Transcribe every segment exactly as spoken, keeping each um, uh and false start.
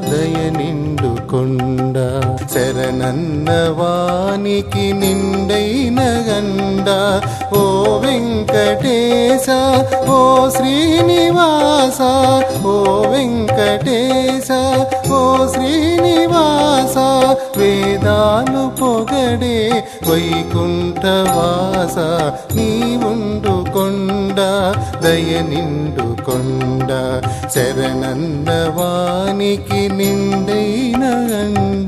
దయ నిండుకొండ శరణన్న వానికి నిండైన గండ ఓ వెంకటేశ ఓ శ్రీనివాస ఓ వెంకటేశ ఓ శ్రీనివాస వేదాలు పొగడే వైకుంఠవాస నీవుండు కొండ దయ నిండుకొండ శరణన్న వానికి నిండైన గండ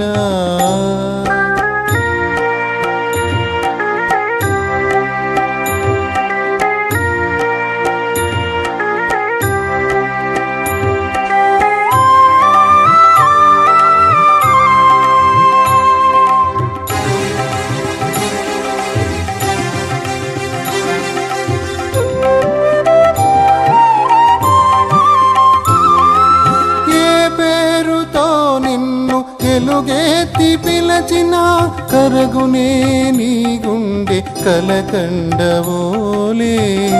ఎలుగెత్తి పిలచిన కరగునే నీ గుండె కలకండవోలే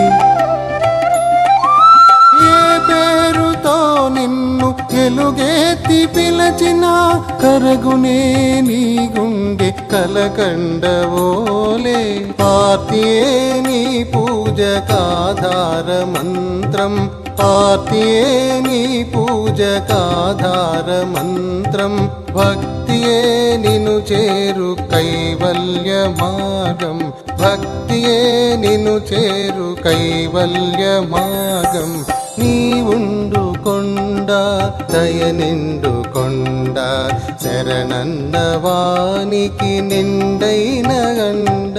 ఏ పేరుతో నిన్ను ఎలుగెత్తి పిలచిన కరగునే నీ గుండె కలకండవోలే ఆర్తియే నీ పూజకాధార మంత్రం ఆర్తియే నీ పూజకాధార మంత్రం భక్తియే నిను చేరు కైవల్య మార్గం భక్తియే నిను చేరు కైవల్య మార్గం నీవుండు కొండ దయ నిండుకొండ శరణన్న వానికి నిండైన గండ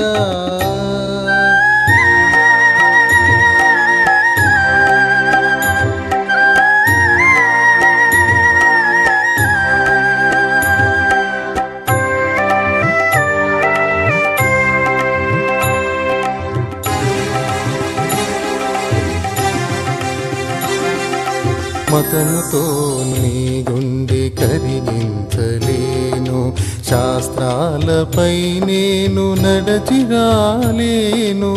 మతముతో నీ గుండె కరిగించలేను శాస్త్రాలపై నేను నడచి రాలేను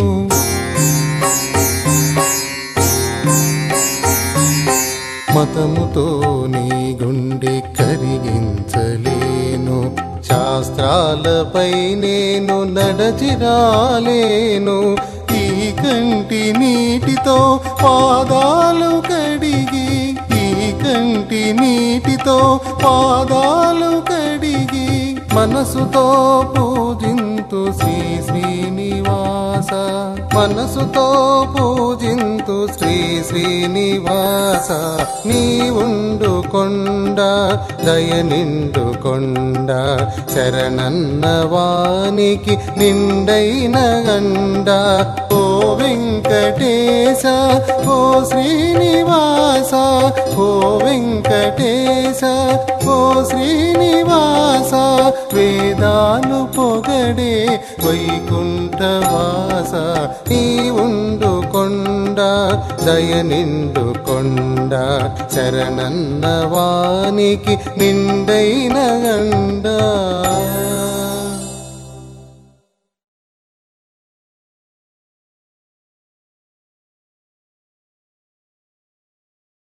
మతముతో నీ గుండె కరిగించలేను శాస్త్రాలపై నేను నడచి రాలేను ఈ కంటి నీటితో పాదాలు కడిగి కంటి నీటితో పాదాలు కడిగి మనసుతో పూజింతు శ్రీ శ్రీనివాస మనసుతో పూజింతు శ్రీ శ్రీనివాస నీవుండు కొండ దయ నిండుకొండ శరణన్న వానికి నిండైన గండ ఓ వెంకటేశ ఓ శ్రీనివాస ఓ వెంకటేశ ఓ శ్రీనివాస వేదాలు పొగడే వైకుంఠవాస నీవుండు కొండ దయ నిండుకొండ శరణన్న వానికి నిండైన గండ